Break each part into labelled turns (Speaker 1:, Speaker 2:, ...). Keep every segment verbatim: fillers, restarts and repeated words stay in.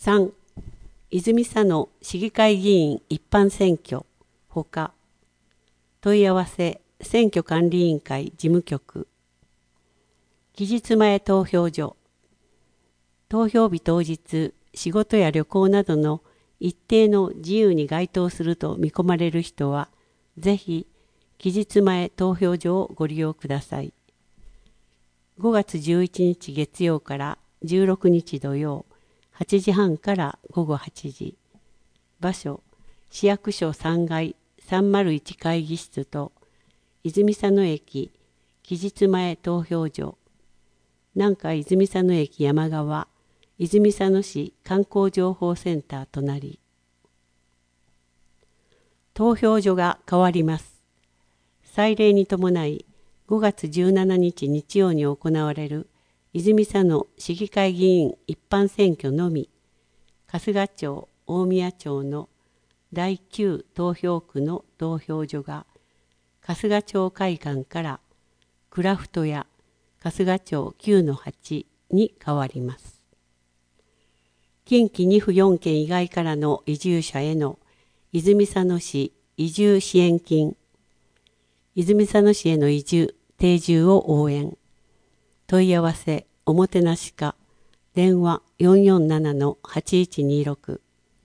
Speaker 1: さん. 泉佐野市議会議員一般選挙ほか問い合わせ選挙管理委員会事務局。期日前投票所。投票日当日、仕事や旅行などの一定の自由に該当すると見込まれる人は、ぜひ期日前投票所をご利用ください。ごがつじゅういちにち月曜からじゅうろくにち土曜、はちじはんからごごはちじ。場所、市役所さんがいさんまるいち会議室と、泉佐野駅期日前投票所。南海泉佐野駅山側、泉佐野市観光情報センター隣。投票所が変わります。祭礼に伴い、ごがつじゅうしちにち日曜に行われる泉佐野市議会議員一般選挙のみ、春日町大宮町のだいきゅう投票区の投票所が、春日町会館からクラフトや春日町 きゅうのはち に変わります。近畿にふよんけん以外からの移住者への泉佐野市移住支援金、泉佐野市への移住、定住を応援。問い合わせ、おもてなし課、電話 よんよんななのはちいちにろく。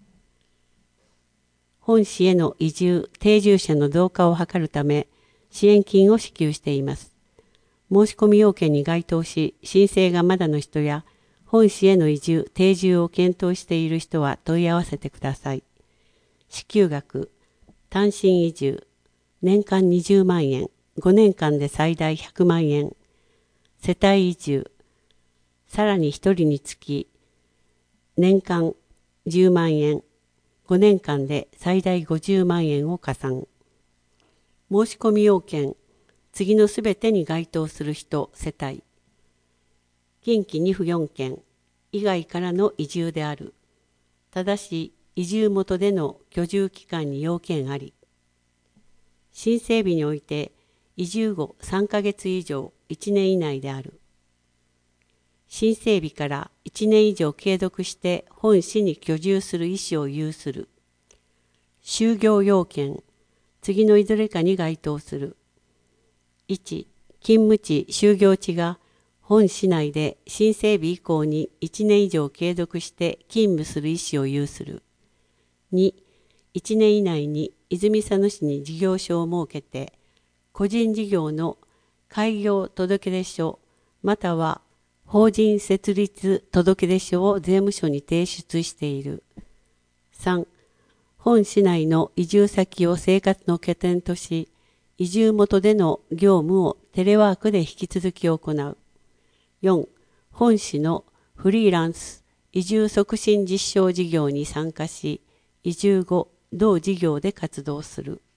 Speaker 1: 本市への移住、定住者の増加を図るため、支援金を支給しています。申し込み要件に該当し、申請がまだの人や、本市への移住、定住を検討している人は問い合わせてください。支給額、単身移住、年間にじゅうまんえん、ごねんかんで最大ひゃくまんえん。世帯移住、さらにひとりにつき、年間じゅうまんえん、ごねんかんで最大ごじゅうまんえんを加算。申し込み要件、次のすべてに該当する人、世帯。近畿にふよんけん以外からの移住である。ただし、移住元での居住期間に要件あり。申請日において、移住後さんかげつ以上いちねん以内である。申請日からいちねん以上継続して本市に居住する意思を有する。就業要件、次のいずれかに該当する。いち. 勤務地・就業地が本市内で申請日以降にいちねん以上継続して勤務する意思を有する。に. いちねん以内に泉佐野市に事業所を設けて、個人事業の開業届出書または法人設立届出書を税務署に提出している。さん. 本市内の移住先を生活の拠点とし、移住元での業務をテレワークで引き続き行う。よん. 本市のフリーランス移住促進実証事業に参加し、移住後、同事業で活動する。